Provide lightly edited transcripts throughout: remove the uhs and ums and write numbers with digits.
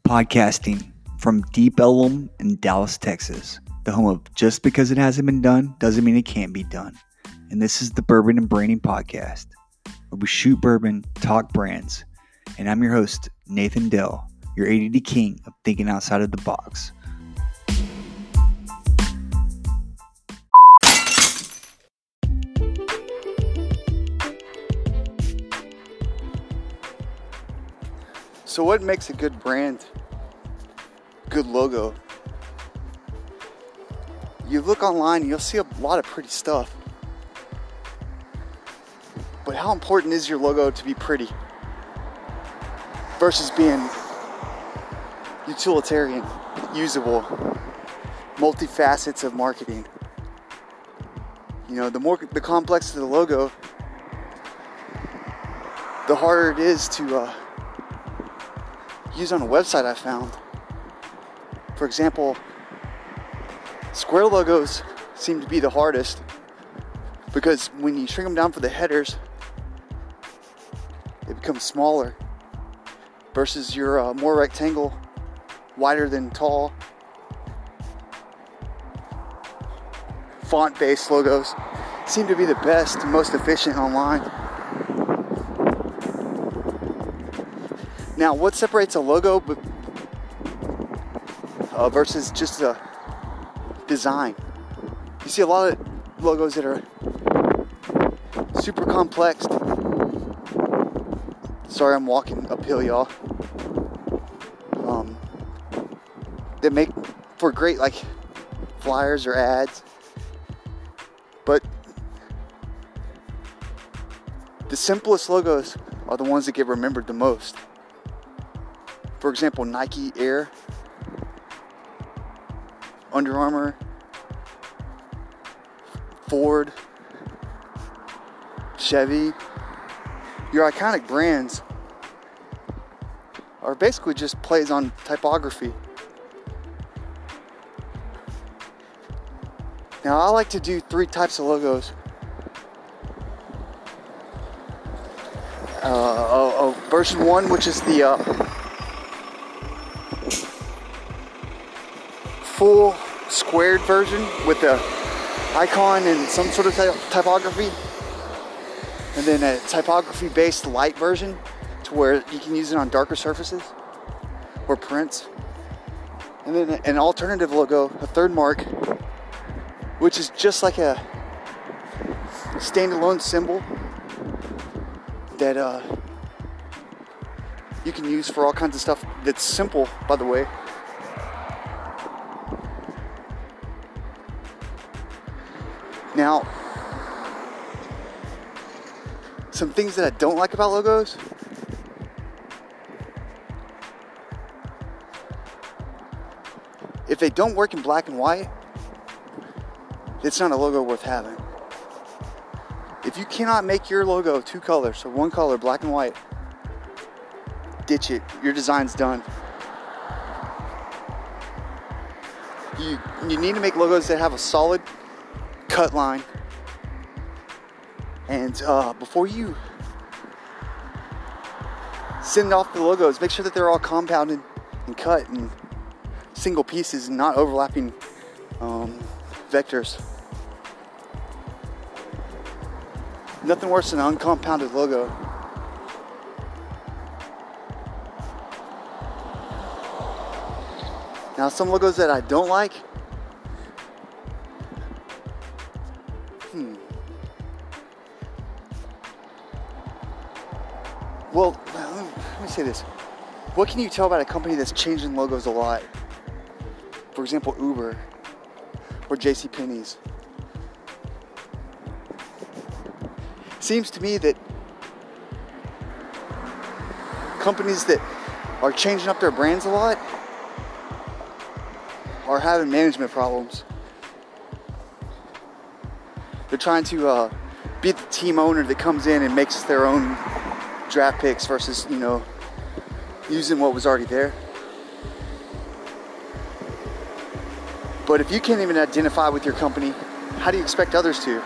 Podcasting from Deep Ellum in Dallas, Texas, the home of Just Because It Hasn't Been Done Doesn't Mean It Can't Be Done. And this is the Bourbon and Branding Podcast, where we shoot bourbon, talk brands. And I'm your host, Nathan Dell, your ADD king of thinking outside of the box. So what makes a good brand, good logo? You look online and you'll see a lot of pretty stuff. But how important is your logo to be pretty versus being utilitarian, usable, multifacets of marketing? You know, the more the complex the logo, the harder it is to use on a website. I found, for example, square logos seem to be the hardest because when you shrink them down for the headers, they become smaller versus your more rectangle, wider than tall, font-based logos seem to be the best and most efficient online. Now, what separates a logo versus just a design? You see a lot of logos that are super complex. Sorry, I'm walking uphill, y'all. That make for great like flyers or ads, but the simplest logos are the ones that get remembered the most. For example, Nike Air, Under Armour, Ford, Chevy. Your iconic brands are basically just plays on typography. Now, I like to do 3 types of logos. Version 1, which is the full squared version with the icon and some sort of typography, and then a typography based light version to where you can use it on darker surfaces or prints, and then an alternative logo, a third mark, which is just like a standalone symbol that you can use for all kinds of stuff that's simple, by the way. Now, some things that I don't like about logos. If they don't work in black and white, it's not a logo worth having. If you cannot make your logo 2 colors, so 1 color, black and white, ditch it. Your design's done. You need to make logos that have a solid cut line, and before you send off the logos, make sure that they're all compounded and cut in single pieces and not overlapping vectors. Nothing worse than an uncompounded logo. Now, some logos that I don't like. Well, let me say this. What can you tell about a company that's changing logos a lot? For example, Uber or JCPenney's. Seems to me that companies that are changing up their brands a lot are having management problems. They're trying to be the team owner that comes in and makes their own draft picks versus, using what was already there. But if you can't even identify with your company, how do you expect others to?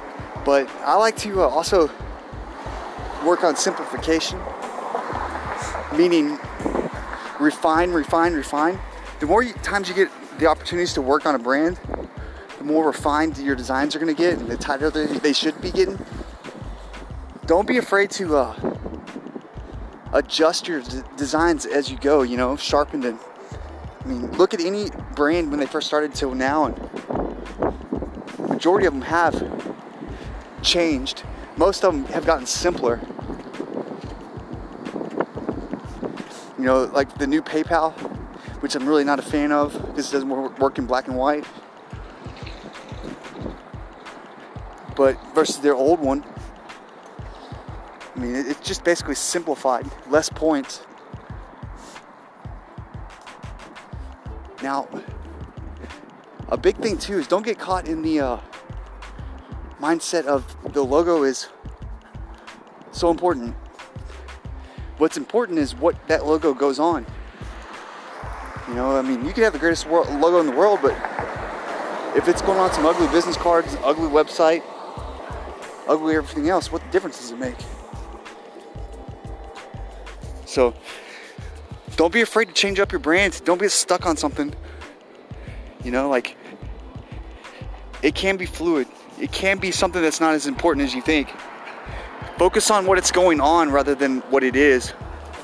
But I like to also work on simplification. meaning refine. The more times you get the opportunities to work on a brand, the more refined your designs are going to get and the tighter they should be getting. Don't be afraid to adjust your designs as you go, you know, sharpen them. I mean, look at any brand when they first started till now, and majority of them have changed. Most of them have gotten simpler. You know, like the new PayPal, which I'm really not a fan of because it doesn't work in black and white. But versus their old one, I mean, it's just basically simplified, less points. Now, a big thing too is don't get caught in the mindset of the logo is so important. What's important is what that logo goes on. You know, I mean, you could have the greatest logo in the world, but if it's going on some ugly business cards, ugly website, ugly everything else, what difference does it make? So, don't be afraid to change up your brand. Don't be stuck on something. You know, like, it can be fluid. It can be something that's not as important as you think. Focus on what it's going on rather than what it is.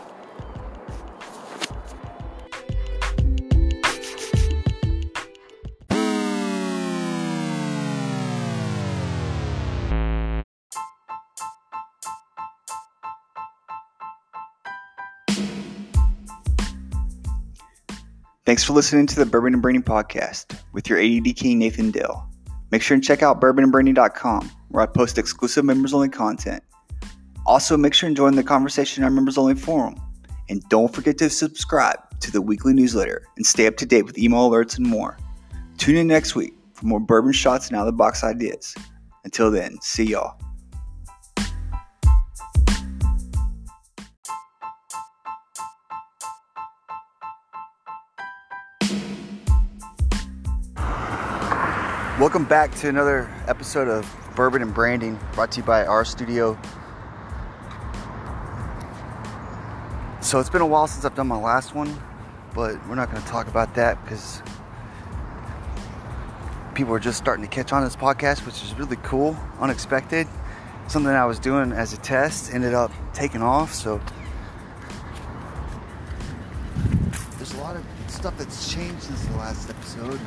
Thanks for listening to the Bourbon and Branding Podcast with your ADD King, Nathan Dill. Make sure and check out bourbonandbranding.com, where I post exclusive members-only content. Also, make sure and join the conversation in our members-only forum. And don't forget to subscribe to the weekly newsletter and stay up to date with email alerts and more. Tune in next week for more bourbon shots and out-of-the-box ideas. Until then, see y'all. Welcome back to another episode of Bourbon and Branding, brought to you by our studio. So it's been a while since I've done my last one, but we're not going to talk about that because people are just starting to catch on to this podcast, which is really cool, unexpected. Something I was doing as a test ended up taking off, so there's a lot of stuff that's changed since the last episode.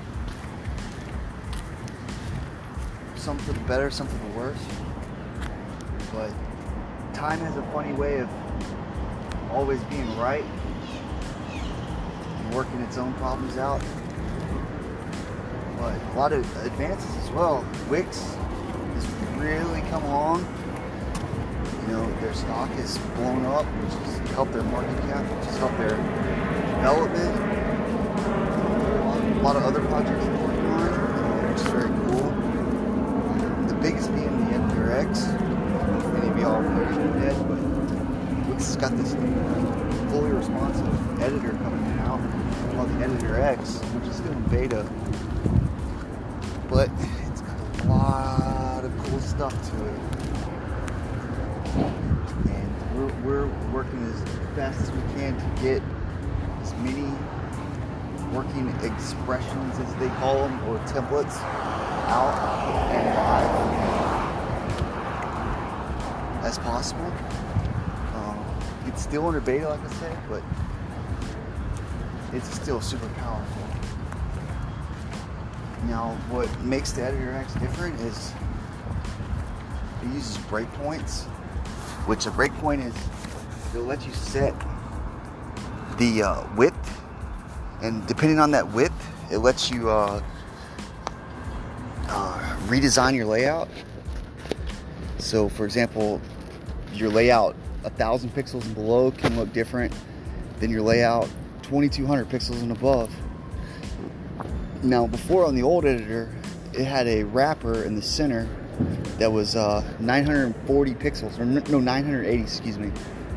Some for the better, some for the worse. But time has a funny way of always being right and working its own problems out. But a lot of advances as well. Wix has really come along. You know, their stock is blown up, which has helped their market cap, which has helped their development. A lot of other projects they're working on, which is very cool. The biggest being the Editor X. Many of y'all know it, but Wix has got this fully responsive editor coming out called the Editor X, which is still in beta. But it's got a lot of cool stuff to it. And we're working as fast as we can to get as many working expressions, as they call them, or templates, out and live as possible. It's still under beta, like I said, but it's still super powerful. Now, what makes the Editor X different is it uses breakpoints, which a breakpoint is, it'll let you set the width, and depending on that width, it lets you redesign your layout. So, for example, your layout 1,000 pixels and below can look different than your layout 2,200 pixels and above. Now, before on the old editor, it had a wrapper in the center that was 940 pixels, or no, 980, excuse me,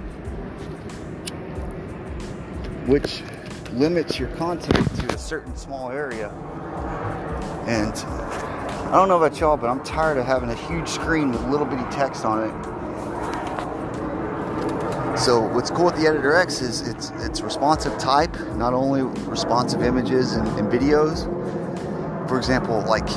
which limits your content to a certain small area. And I don't know about y'all, but I'm tired of having a huge screen with little bitty text on it. So what's cool with the Editor X is it's responsive type, not only responsive images and videos. For example, like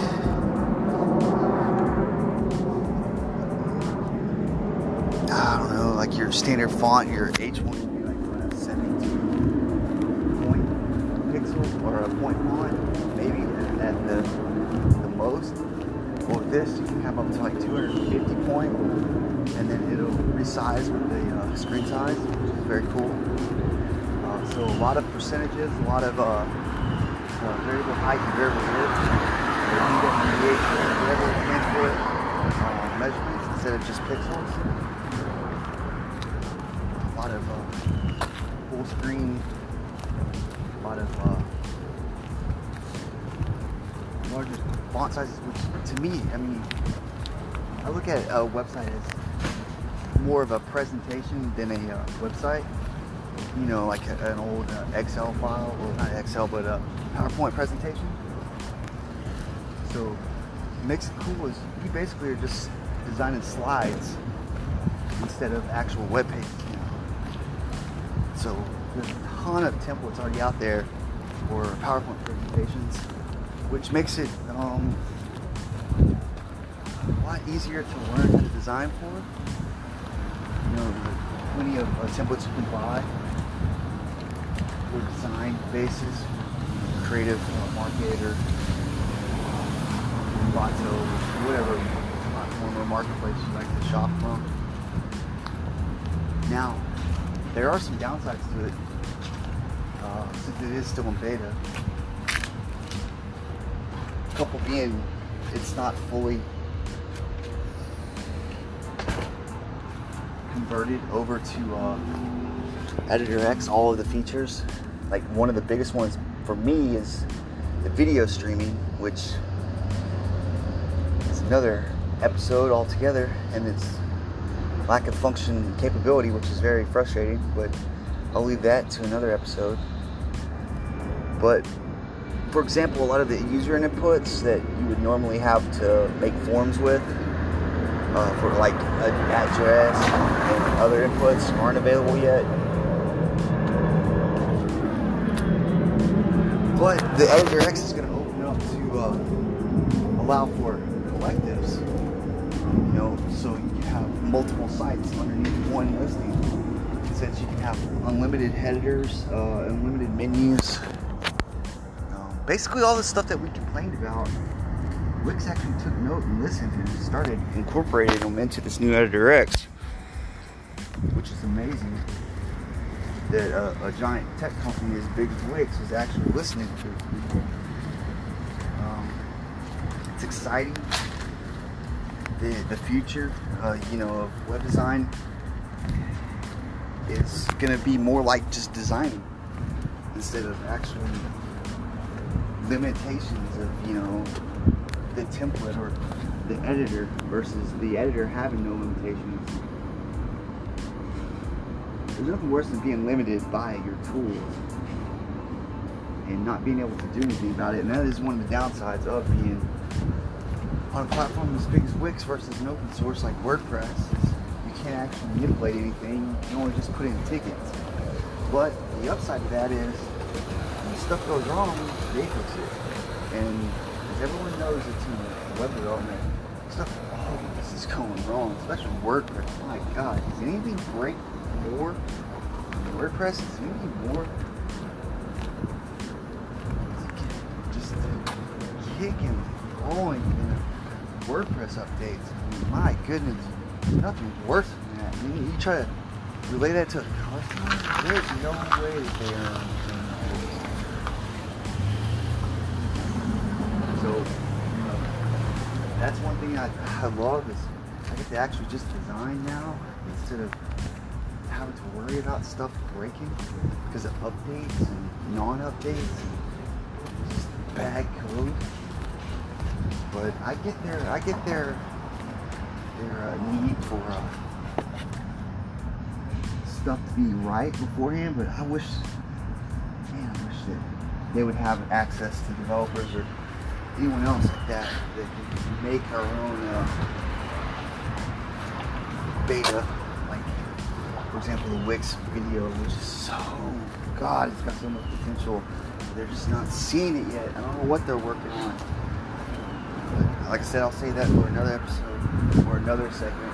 I don't know, like your standard font, your H1 would be like 72 point pixel or a point font, maybe at the most. Well, with this you can have up to like 250 point, and then it'll resize with the screen size, which is very cool. So a lot of percentages, a lot of variable height and variable width, whatever it stands for, measurements instead of just pixels. A lot of full screen, a lot of larger font sizes, which to me, I mean, I look at a website as more of a presentation than a website. You know, like an old Excel file, or not Excel, but a PowerPoint presentation. So what makes it cool is you basically are just designing slides instead of actual web pages. So there's a ton of templates already out there for PowerPoint presentations, which makes it a lot easier to learn how to design for. You know, there's plenty of templates you can buy for design basis, creative market, or Vato, whatever platform or marketplace you like to shop from. Now, there are some downsides to it, since it is still in beta. A couple being, it's not fully converted over to Editor X, all of the features. Like one of the biggest ones for me is the video streaming, which is another episode altogether, and its lack of function capability, which is very frustrating, but I'll leave that to another episode. But for example, a lot of the user inputs that you would normally have to make forms with, for like an address and other inputs, aren't available yet. But the Editor X is going to open up to allow for collectives, you know, so you have multiple sites underneath one listing. Since you can have unlimited editors, unlimited menus, basically all the stuff that we complained about, Wix actually took note and listened and started incorporating them into this new Editor X, which is amazing that a giant tech company as big as Wix is actually listening to people. It's exciting. The future, you know, of web design is going to be more like just designing instead of actually limitations of, you know, the template or the editor versus the editor having no limitations. There's nothing worse than being limited by your tools and not being able to do anything about it, and that is one of the downsides of being on a platform as big as Wix versus an open source like WordPress. Is you can't actually manipulate anything, you can only just put in tickets. But the upside to that is when stuff goes wrong, they fix it. And as everyone knows, it's in web development, stuff always is going wrong, especially WordPress. My God, does anything break more than WordPress? Is anything more just kicking, blowing in WordPress updates? I mean, my goodness, nothing's worse than that. I mean, you try to relay that to a customer, there's no way that they are. So, that's one thing I love is I get to actually just design now instead of having to worry about stuff breaking because of updates and non-updates and just bad code. But I get their need for stuff to be right beforehand, but I wish that they would have access to developers or anyone else like that can make our own beta, like For example, the Wix video, which is so, God, it's got so much potential. They're just not seeing it yet. I don't know what they're working on. But like I said, I'll say that for another episode or another segment.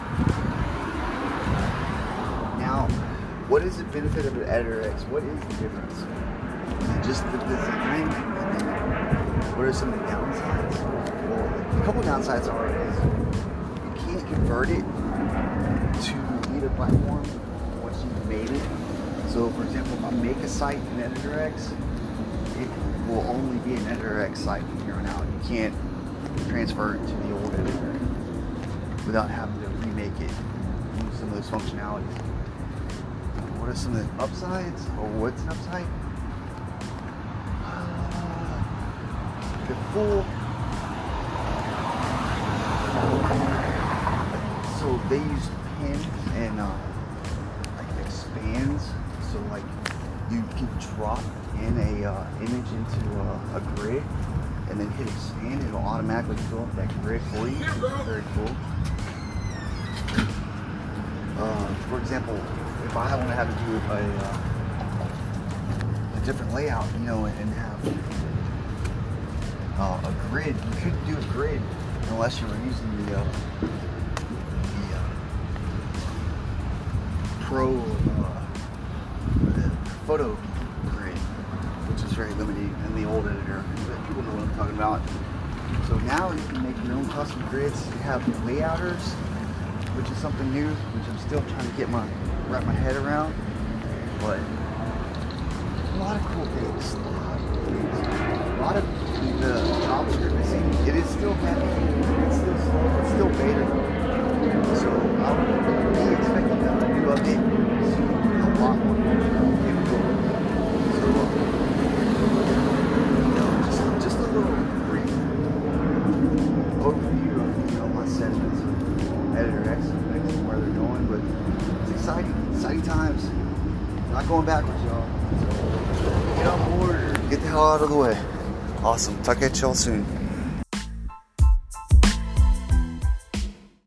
Now, what is the benefit of an Editor X? What is the difference? Is it just the design? What are some of the downsides? Well, a couple of downsides are is you can't convert it to either platform once you've made it. So, for example, if I make a site in Editor X, it will only be an Editor X site from here on out. You can't transfer it to the old editor without having to remake it, use some of those functionalities. What are some of the upsides? Or what's an upside? The full. So they use pins and like expands. So like you can drop in a image into a grid and then hit expand. It'll automatically fill up that grid for you. It's very cool. For example, if I want to have to do a different layout, you know, and have a grid, you couldn't do a grid unless you were using the Pro the photo grid, which is very limited in the old editor. But people know what I'm talking about. So now you can make your own custom grids. You have layouters, which is something new, which I'm still trying to wrap my head around. But a lot of cool things. A lot of the JavaScript is saying it is still heavy, it's still slow, it's still beta. So I'll be expecting a new update soon, a lot more capable. So you know, just a little brief overview of, you know, my sentiments of Editor X and where they're going, but it's exciting times. Not going backwards, y'all. So get on board or get the hell out of the way. Awesome. Talk at y'all soon.